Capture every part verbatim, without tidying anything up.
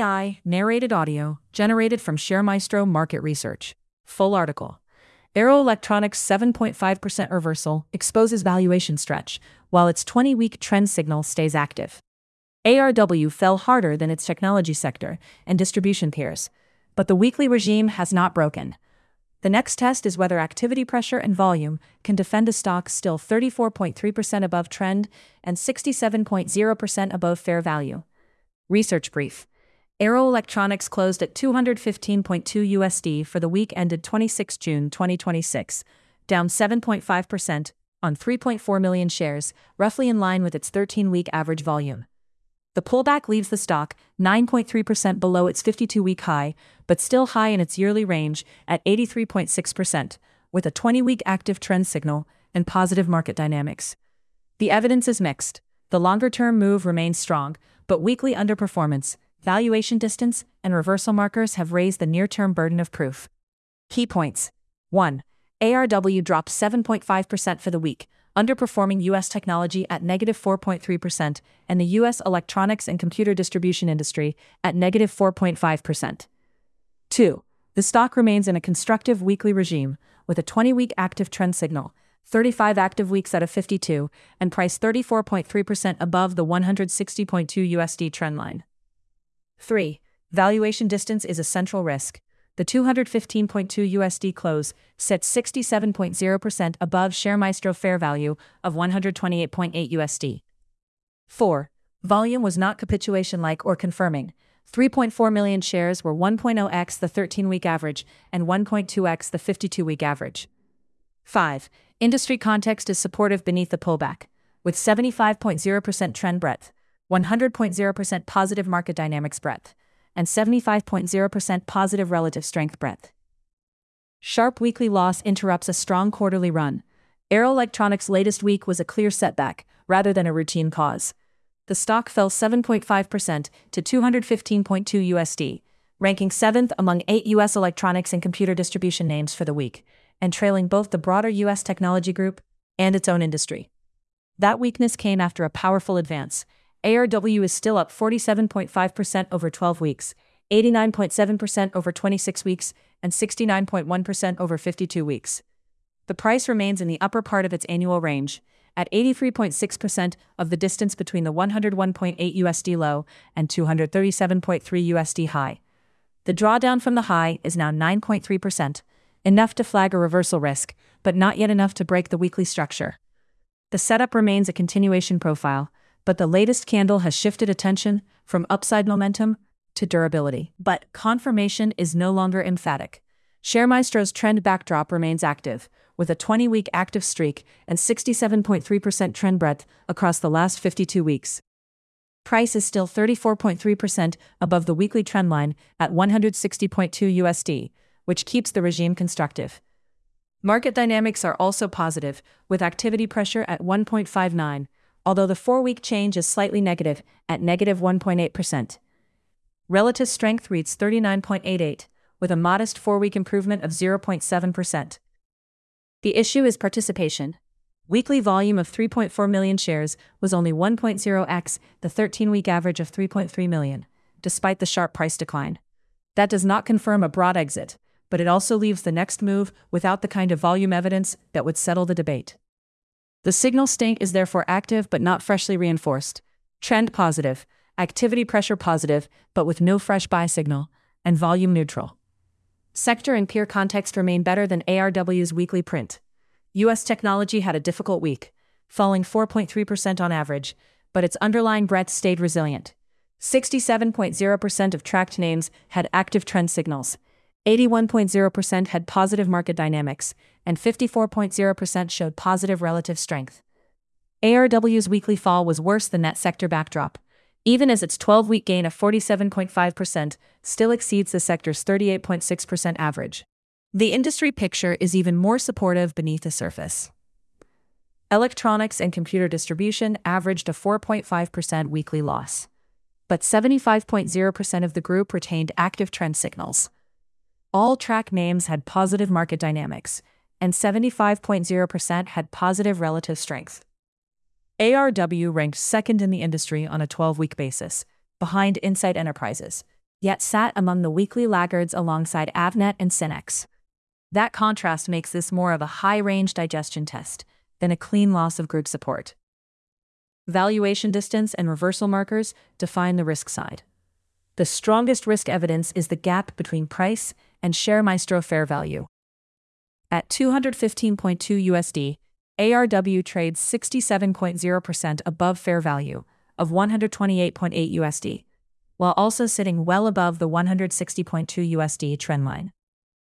A I, narrated audio, generated from ShareMaestro Market Research. Full article. Arrow Electronics' seven point five percent reversal exposes valuation stretch, while its twenty-week trend signal stays active. A R W fell harder than its technology sector and distribution peers, but the weekly regime has not broken. The next test is whether activity pressure and volume can defend a stock still thirty-four point three percent above trend and sixty-seven point zero percent above fair value. Research brief. Arrow Electronics closed at two hundred fifteen point two U S D for the week ended the twenty-sixth of June twenty twenty-six, down seven point five percent on three point four million shares, roughly in line with its thirteen-week average volume. The pullback leaves the stock nine point three percent below its fifty-two-week high, but still high in its yearly range at eighty-three point six percent, with a twenty-week active trend signal and positive market dynamics. The evidence is mixed. The longer-term move remains strong, but weekly underperformance, valuation distance, and reversal markers have raised the near-term burden of proof. Key points. one. A R W dropped seven point five percent for the week, underperforming U S technology at negative four point three percent and the U S electronics and computer distribution industry at negative four point five percent. two. The stock remains in a constructive weekly regime, with a twenty-week active trend signal, thirty-five active weeks out of fifty-two, and price thirty-four point three percent above the one hundred sixty point two U S D trend line. three. Valuation distance is a central risk. The two hundred fifteen point two U S D close sits sixty-seven point zero percent above ShareMaestro fair value of one hundred twenty-eight point eight U S D. four. Volume was not capitulation-like or confirming. three point four million shares were one point zero x the thirteen-week average and one point two x the fifty-two-week average. five. Industry context is supportive beneath the pullback, with seventy-five point zero percent trend breadth, one hundred point zero percent positive market dynamics breadth, and seventy-five point zero percent positive relative strength breadth. Sharp weekly loss interrupts a strong quarterly run. Arrow Electronics' latest week was a clear setback, rather than a routine cause. The stock fell seven point five percent to two hundred fifteen point two U S D, ranking seventh among eight U S electronics and computer distribution names for the week, and trailing both the broader U S technology group and its own industry. That weakness came after a powerful advance. A R W is still up forty-seven point five percent over twelve weeks, eighty-nine point seven percent over twenty-six weeks, and sixty-nine point one percent over fifty-two weeks. The price remains in the upper part of its annual range, at eighty-three point six percent of the distance between the one hundred one point eight U S D low and two hundred thirty-seven point three U S D high. The drawdown from the high is now nine point three percent, enough to flag a reversal risk, but not yet enough to break the weekly structure. The setup remains a continuation profile, but the latest candle has shifted attention from upside momentum to durability. But confirmation is no longer emphatic. ShareMaestro's trend backdrop remains active, with a twenty-week active streak and sixty-seven point three percent trend breadth across the last fifty-two weeks. Price is still thirty-four point three percent above the weekly trend line at one hundred sixty point two U S D, which keeps the regime constructive. Market dynamics are also positive, with activity pressure at one point five nine, although the four-week change is slightly negative, at negative one point eight percent. Relative strength reads thirty-nine point eight eight, with a modest four-week improvement of zero point seven percent. The issue is participation. Weekly volume of three point four million shares was only one point zero x the thirteen-week average of three point three million, despite the sharp price decline. That does not confirm a broad exit, but it also leaves the next move without the kind of volume evidence that would settle the debate. The signal stink is therefore active but not freshly reinforced. Trend positive, activity pressure positive, but with no fresh buy signal, and volume neutral. Sector and peer context remain better than A R W's weekly print. U S technology had a difficult week, falling four point three percent on average, but its underlying breadth stayed resilient. sixty-seven point zero percent of tracked names had active trend signals, eighty-one point zero percent had positive market dynamics, and fifty-four point zero percent showed positive relative strength. A R W's weekly fall was worse than that sector backdrop, even as its twelve-week gain of forty-seven point five percent still exceeds the sector's thirty-eight point six percent average. The industry picture is even more supportive beneath the surface. Electronics and computer distribution averaged a four point five percent weekly loss, but seventy-five point zero percent of the group retained active trend signals. All track names had positive market dynamics, and seventy-five point zero percent had positive relative strength. A R W ranked second in the industry on a twelve-week basis, behind Insight Enterprises, yet sat among the weekly laggards alongside Avnet and Cinex. That contrast makes this more of a high-range digestion test than a clean loss of group support. Valuation distance and reversal markers define the risk side. The strongest risk evidence is the gap between price and ShareMaestro fair value. At two hundred fifteen point two U S D, A R W trades sixty-seven point zero percent above fair value of one hundred twenty-eight point eight U S D, while also sitting well above the one hundred sixty point two U S D trendline.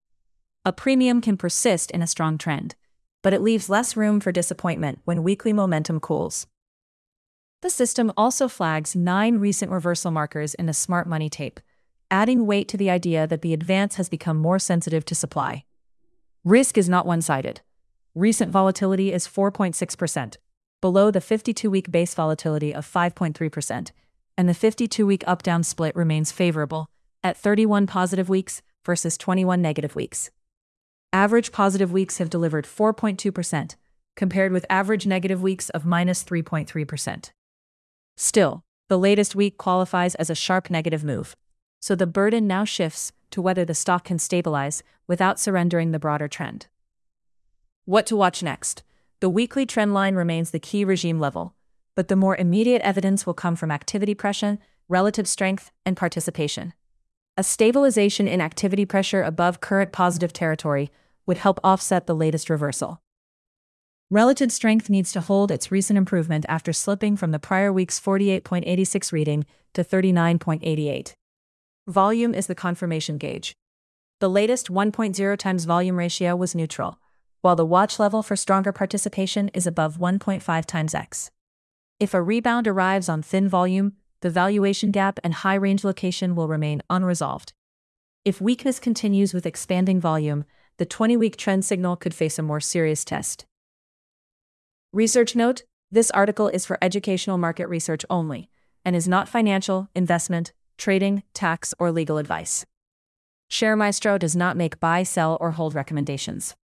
A premium can persist in a strong trend, but it leaves less room for disappointment when weekly momentum cools. The system also flags nine recent reversal markers in a smart money tape, adding weight to the idea that the advance has become more sensitive to supply. Risk is not one-sided. Recent volatility is four point six percent, below the fifty-two-week base volatility of five point three percent, and the fifty-two-week up-down split remains favorable at thirty-one positive weeks versus twenty-one negative weeks. Average positive weeks have delivered four point two percent, compared with average negative weeks of minus three point three percent. Still, the latest week qualifies as a sharp negative move, so the burden now shifts to whether the stock can stabilize without surrendering the broader trend. What to watch next? The weekly trend line remains the key regime level, but the more immediate evidence will come from activity pressure, relative strength, and participation. A stabilization in activity pressure above current positive territory would help offset the latest reversal. Relative strength needs to hold its recent improvement after slipping from the prior week's forty-eight point eight six reading to thirty-nine point eight eight. Volume is the confirmation gauge. The latest one point zero times volume ratio was neutral, while the watch level for stronger participation is above one point five times X. If a rebound arrives on thin volume, the valuation gap and high range location will remain unresolved. If weakness continues with expanding volume, the twenty-week trend signal could face a more serious test. Research note: this article is for educational market research only, and is not financial, investment, trading, tax, or legal advice. ShareMaestro does not make buy, sell, or hold recommendations.